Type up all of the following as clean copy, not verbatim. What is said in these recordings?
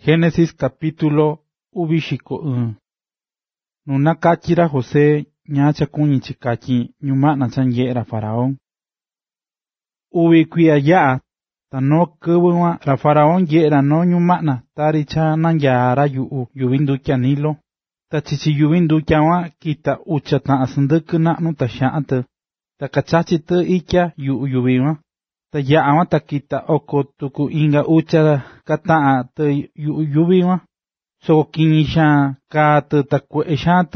Génesis capítulo ubixiko. Nuna kachira José ñacha kuñi chikaki ñumana chanye'ra faraón. Ubi kuia ya'a, tano kubuwa ra faraón ye'ra no ñumana tari cha nangyara yubindukya Nilo. Ta chichi yubindukya wa kita ucha ta asnduk na'nu ta sha'at. Ta kachachi ta ikya yubiwa. Ta ya'a wa ta kita oko tuku inga ucha kata'a ta yubiwa. So kinisha ka ta kwe'esha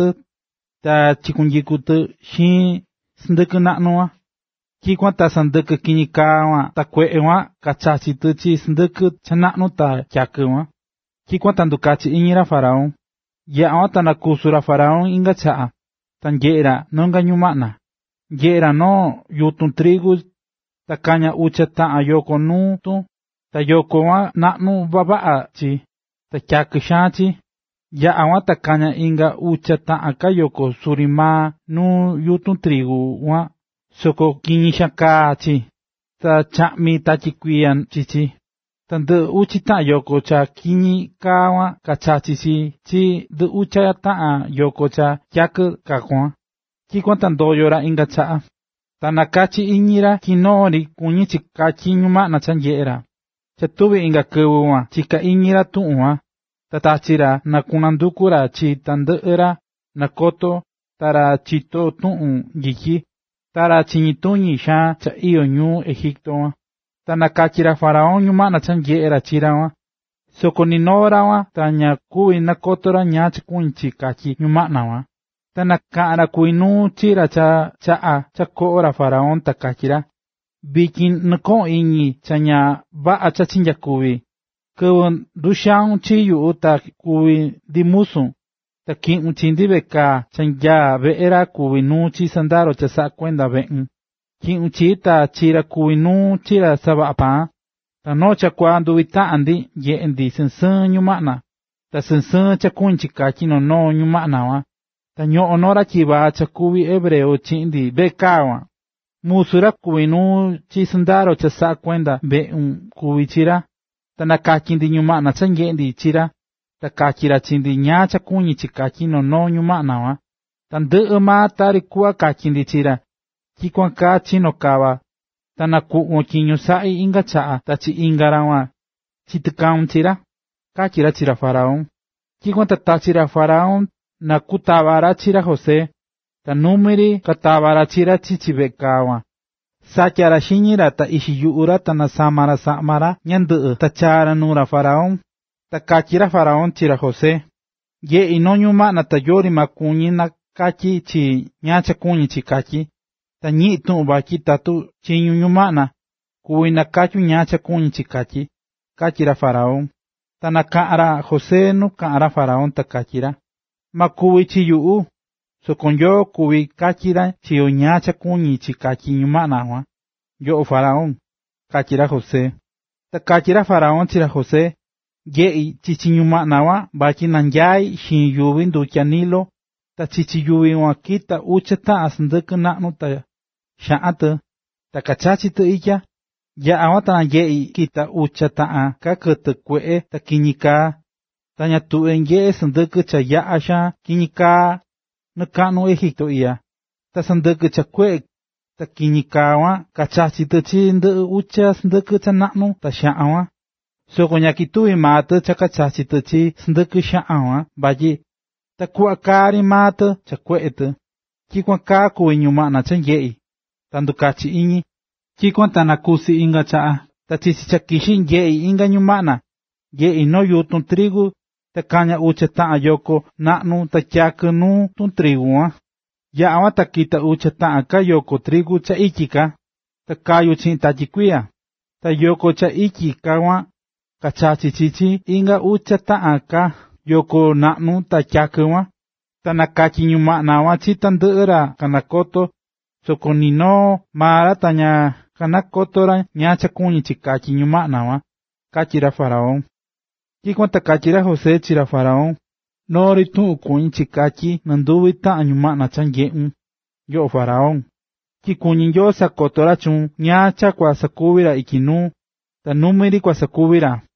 ta chikunyiku ta shi snduk na'nu wa. Kikwa ta sanduk kinika wa ta kwe'ewa kachachi ta chi snduk chana'nu ta kyakuwa. Kikwa ta ndukachi iñira faraón. Ya'a wa ta nakusura faraón inga cha'a. Ta nye'ra nonga ñuma'na. Nye'ra no yutun trigu. Ta kaña ucha ta'a yoko nutu. Ta yoko wa na'nu baba'a chi. Ta kyakusha chi. Ya'a wa ta kaña inga ucha ta'a ka yoko surima nu yutun trigu wa. Soko kinisha ka chi. Ta cha'mi tachikuian chichi. Ta ndu uchi ta'a yoko cha kini ka wa kachachi chi ndu ucha ta'a yoko cha kyaku kakwa. Kikwa ta ndoyora inga cha'a. Ta nakachi iñira kinori kuñi chikachi ñuma'na chanye'ra. Cha tuvi inga kubu wa chika iñira tu'un wa. Ta tachira na kunandukura chi ta ndu'ra na koto tara chito tu'un yiki. Tara chiñituñi xa cha iyo ñuu Egipto wa. Ta nakachira faraón ñuma'na chanye'ra chira wa. Soko ninora wa ta ña kuvi nakotora ña chikuñi chikachi ñuma'na wa. Ta naka'ra kuinu chira cha cha'a cha ko'ora faraón ta kachira. Bikin nuko iñi cha ña ba'a cha chinja kuvi. Kuvi nduxaun chiyu ta kuvi dimusu. Ta ki'un chindi beka chanya ve'era kuvi nu chi sandaro cha sa kuenda ve'un. Ki'un chi ta chira kuvi nu chira saba'a pa. Ta no cha kuandu vita'andi ye'endi sɨnsɨn ñuma'na. Ta sɨnsɨn cha kuñi chikachi no ñuma'na wa. Ta ño'o nora chiva cha kuvi hebreo chindi beka wa. Musura kuvi nu chi sandaro cha sa kuenda ve'un kuvi chira. Ta nakachindi ñuma'na cha nye'endi chira. Ta kachira chindi ña cha kuñi chikachi no ñuma'na wa. Ta ndɨ'ɨ ma tari ku'a kachindi chira. Kikwan ka chino kawa. Ta naku'un kiñu sa'i inga cha'a ta chi ingara wa. Chitikaun chira. Kachira chira faraón. Kikwan ta tachira faraón na kutavara chira José. Ta numiri katavara chira chichi beka wa. Sakyara shiñira ta ishiyu'ura ta samara ñandɨ'ɨ ta chara nura faraón. Ta kachira faraón chira José. Ye'i no ñuma'na ta yori ma kuñi na kachi chi ñacha kuñi chikachi. Ta ñi'i tu'un baki tatu chiñu ñuma'na. Kuvi na kachu ñacha kuñi chikachi. Kachira faraón. Ta naka'ra José nu ka'ra faraón ta kachira. Ma kuvi chiyu'u. Sokon yo kuvi kachira chiyo ñacha kuñi chikachi ñuma'na wa. Yo faraón. Kachira José. Ta kachira faraón chira José. Ye'i chichi ñuma'na wa baki nangyai xin yuvi ndukya Nilo. Ta chichi yuvi wa kita ucha ta'a snduk na'nu ta sha'at. Ta kachachi ta ikya. Ya'a wa ta nanye'i kita ucha ta'a ka kɨtɨ kwe'e ta kiñika. Ta ña tu'e nye'e snduk cha ya'a xa kiñika nu ka'nu Egipto iya. Ta snduk cha kwe'e ta kiñika wa kachachi ta chi ndɨ'ɨ ucha snduk cha na'nu ta sha'a wa. Soko ña kituvi mata cha kachachi ta chi snduk sha'a wa bayi. Ta ku'a kari mata cha kwe'e. Kikwan ka kuvi ñuma'na cha nye'i. Ta ndukachi iñi. Kikwan ta nakusi inga cha'a. Ta chichi cha kixi nye'i inga ñuma'na. Ye'i no yutun trigu. Ta kaña ucha ta'a yoko na'nu ta kyaku nu tun trigu wa. Ya'a wa ta kita ucha ta'a ka yoko trigu cha ikika. Ta kayu chi'in tachikuia. Ta yoko cha ikika wa. Kachachi chichi inga ucha ta'a ka yoko na'nu ta kyaku wa. Ta nakachi ñuma'na wa chi ta ndɨ'ɨra kanakoto. Soko nino mara ta ña kanakotora ñacha kuñi chikachi ñuma'na wa. Kachira faraón. Kikwan ta kachira José chira faraón. Nori tu'un kuñi chikachi nanduvi ta'a ñuma'na cha nye'un. Yo faraón. Kikuñi yo sakotora chun ñacha kwa sakuvira ikinu. Ta numiri kwa sakuvira.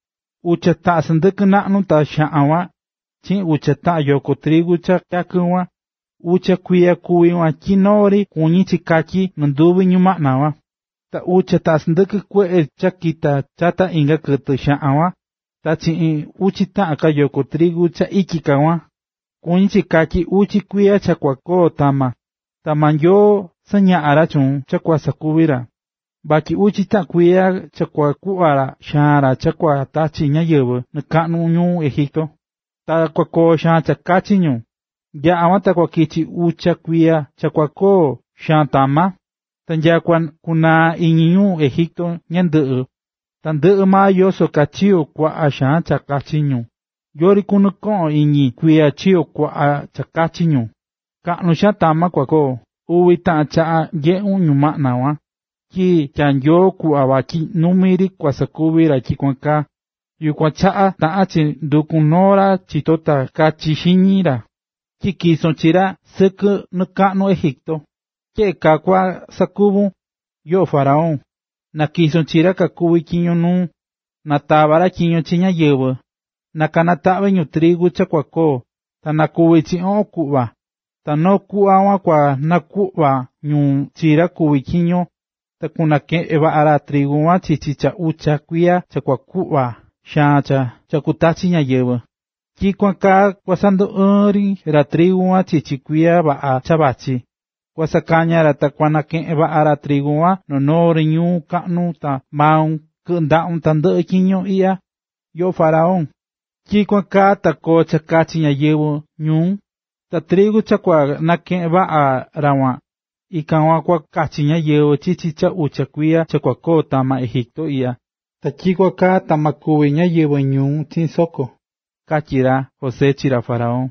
ucha ta sandɨkɨ na'nu ta xa'an wa, chi'in ucha ta yoko trigu cha kakɨ wa, ucha kuiya kuvi wa kinori kuñi chikaki nunduvi ñuma'na wa, ta ucha ta sandɨkɨ kue'e cha kita chata inga kɨtɨ xa'an wa, ta chi'in uchi ta'an ka yoko trigu cha ikika wa, kuñi chikaki uchi kuiya cha kuakoo tama, tama Nyoo saña'ara chun cha kuasakuvira. Baki uchi ta kuiya cha kuaku'ara xaanra cha kuatachi ñayɨvɨ nɨka'nu ñuu Egipto, ta kuakoo xaan cha kachi ñu. Ya'a wa ta kuakichi ucha kuiya cha kuakoo xaan tama, ta nyakua kunaa iñi ñuu Egipto ñandɨ'ɨ, ta ndɨ'ɨ maa yoso ka chiyo kua'a xaan cha kachi ñu. Yori kunu ko'on iñi kuiya chiyo kua'a cha kachi ñu. Ka'nu xaan tama kuakoo, uvi ta'an cha'a nye'un ñuma'na wa. Ki kya Nyoo ku'a vaki numiri kuasakuvira tyikuan kaa, yukuan cha'a ta'an chi ndukunora chito ta kachi xiñira. Ki kison chira sɨkɨ nɨka'nu Egipto, tye'e kaa kua sakuvun, yo'o faraón, na kison chira kakuvi tyiño nuu, na tavara tyiño chi ñayɨvɨ, na kanata'vi ñu trigu cha kuakoo, ta na kuvi chi o'on ku'va, ta noo ku'va kuan kua naku'va ñu chira kuvi tyiño. Ta kunake'en va'ara trigu kuan chichi cha ucha kuiya cha kuaku'va xaan cha kutachi ñayɨvɨ. Tyikuan kaa kuasandu ɨɨnri ra trigu kuan chichi kuiya va'a cha vachi. Kuasakañara ta kuanake'en va'ara trigu kuan nonori ñuu ka'nu ta maun kɨ'ɨnda'un tandɨ'ɨ tyiño i'ya, yo'o faraón. Tyikuan kaa ta koo cha kachi ñayɨvɨ ñuu, ta trigu cha kuanake'en va'ara kuan. Ikan kuan kua kachi ñayɨvɨ chichi cha ucha kuiya cha kuakoo tama Egipto iya, ta tyikuan kaa tama kuvi ñayɨvɨ ñuu chi'in soko, katyira José chi ra faraón.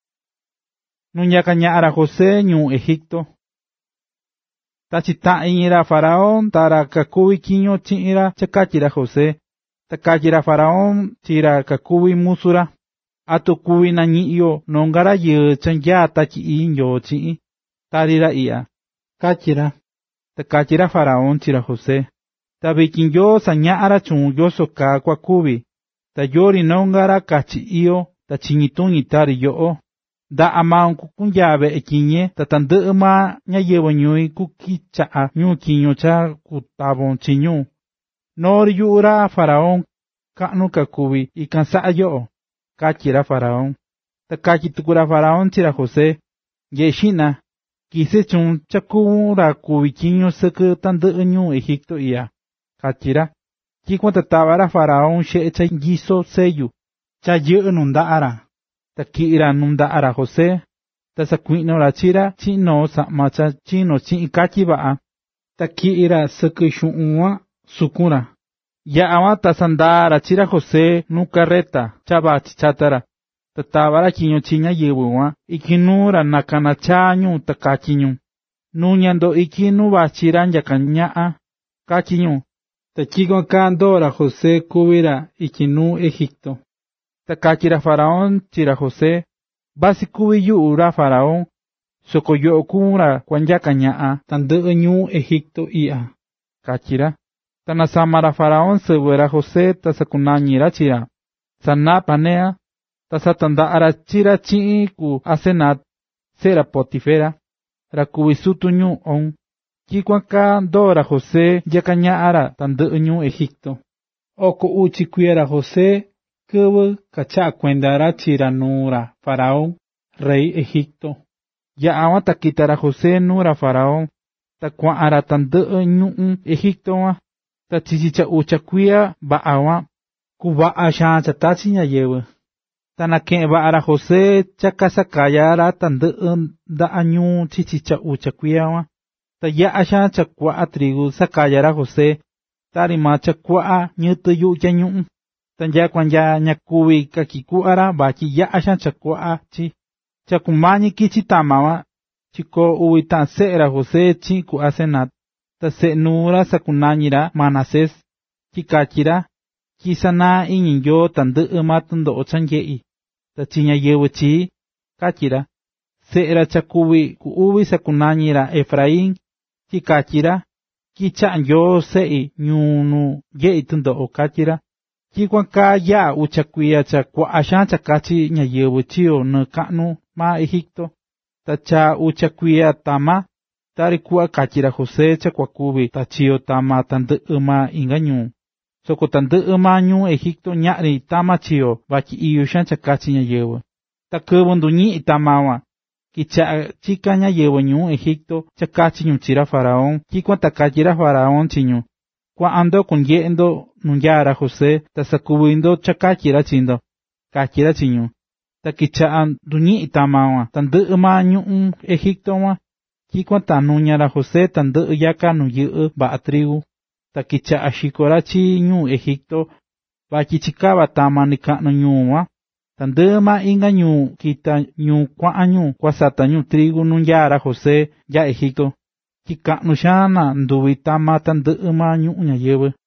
Nu ñakaña'ara José ñuu Egipto. Ta chita'an iñi ra faraón ta ra kakuvi tyiño chi'in ra cha katyi ra José, ta katyi ra faraón chi ra kakuvi musura, atu kuvi nañi'yo nonga rayɨɨ cha nyaa Tatyi Ii Nyoo chi'in, tari ra iya, katyira. Ta katyi ra faraón chi ra José, ta vityin Nyoo saña'ara chun yoso kaa kuakuvi, ta yori nonga ra kachi iyo ta chiñi tuñi tari yo'o, nda'a maun kukunyaa ve'e tyiñe ta tandɨ'ɨ maa ñayɨvɨ ñui kukicha'a ñu tyiño cha kutavon chi ñu. Nori yu'u ra faraón, ka'nu ka kuvi ikan sa'a yo'o, katyi ra faraón. Ta katyi tuku ra faraón chi ra José, nye'e xi'na, kise chun cha kuvun ra kuvi tyiño sɨkɨ tandɨ'ɨ ñuu Egipto iya, katyi ra. Tyikuan ta tava ra faraón xe'e cha nyiso seyu, cha yɨ'ɨ nu nda'a ra, ta ki'i ra nu nda'a ra José, ta sakui'no ra chi ra chi'in noo sa'ma cha chino chi'in katyi va'a, ta ki'i ra sɨkɨ xu'un kuan sukun ra. Ya'a kuan ta sandaa ra chi ra José nu carreta cha vachi chata ra, ta tava ra tyiño chi ñayɨvɨ kuan iki nuu ra na kanachaa ñu ta katyi ñu, nuña ndo iki nu vachi ra nyaka ña'a, katyi ñu. Ta tyikuan kaa ndoo ra José kuvi ra iki nuu Egipto. Ta katyi ra faraón chi ra José, vasi kuvi yu'u ra faraón, soko yo'o kuvun ra kuanyaka ña'a tandɨ'ɨ ñuu Egipto iya, katyi ra. Ta nasama ra faraón sɨvɨ ra José ta sakunañi ra chi ra Zafnat-panea, ta satanda'a ra chi ra chi'in ku Asenat, se'e ra Potifera, ra kuvi sutu ñuu On. Tyikuan kaa ndoo ra José nyaka ña'a ra tandɨ'ɨ ñuu Egipto. Oko uchi kuiya ra José kɨvɨ kacha'a kuenda ra chi ra nuu ra faraón, rey Egipto. Ya'a kuan ta kita ra José nuu ra faraón, ta kua'an ra tandɨ'ɨ ñu'un Egipto kuan, ta chichi cha ucha kuiya va'a kuan, kuva'a xaan cha tachi ñayɨvɨ. Ta nake'en va'a ra José cha kasakaya ra tandɨ'ɨ nda'a ñuu chichi cha ucha kuiya kuan. Ta ya'a xaan cha kua'a trigu sakaya ra José, tari maa cha kua'a ñɨtɨ yu'tya ñu'un, ta nyakua nya ñakuvi kakiku'a ra vatyi ya'a xaan cha kua'a chi. Cha kumañi kichi tama kuan, chikoo uvi ta'an se'e ra José chi'in ku Asenat, ta se'e nuu ra sakunañi ra Manasés, tyi katyi ra, tyi sanaa iñi Nyoo tandɨ'ɨ maa tɨndo'o cha nye'i, ta chi ñayɨvɨ chii, katyi ra. Se'e ra cha kuvi ku uvi sakunañi ra Efraín, tyi katyi ra, kicha'a Nyoo se'i ñuu nu nye'i tɨndo'o, katyi ra. Kikuan ka ya ucha kuia cha kua'a xaan cha kachi ñayɨvɨ chiyo nɨ ka'nu maa Egipto, ta cha ucha kuia tama, tari ku'a katyira José cha kuakuvi ta chiyo tama tandɨ'ɨ maa inga ñuu. Soko tandɨ'ɨ maa ñuu Egipto ña'ri tama chiyo vatyi iyo xaan cha kachi ñayɨvɨ. Ta kɨvɨ nduñi'i tama van, kicha'a chika ñayɨvɨ ñuu Egipto cha kachi ñu chi ra faraón, tyikuan ta katyi ra faraón chi ñu: “Kua'an ndo kunye'e ndo nu nyaa ra José ta sakuvi ndo cha katyi ra chi ndo”, katyi ra chi ñu. Ta kicha'a nduñi'i tama van tandɨ'ɨ maa ñu'ún Egipto van, tyikuan ta nuña ra José tandɨ'ɨ yaka nu yɨ'ɨ va'a trigu, ta kicha'a xiko ra chi ñuu Egipto, vatyi chikava tama nika'nu ñuu van. Tandɨ'ɨ maa inga ñuu kita ñuu kua'an ñu kuasata ñu trigu nu nyaa ra José nya Egipto, tyi ka'nu xaan na nduvi tama tandɨ'ɨ maa ñu'ún ñayɨvɨ.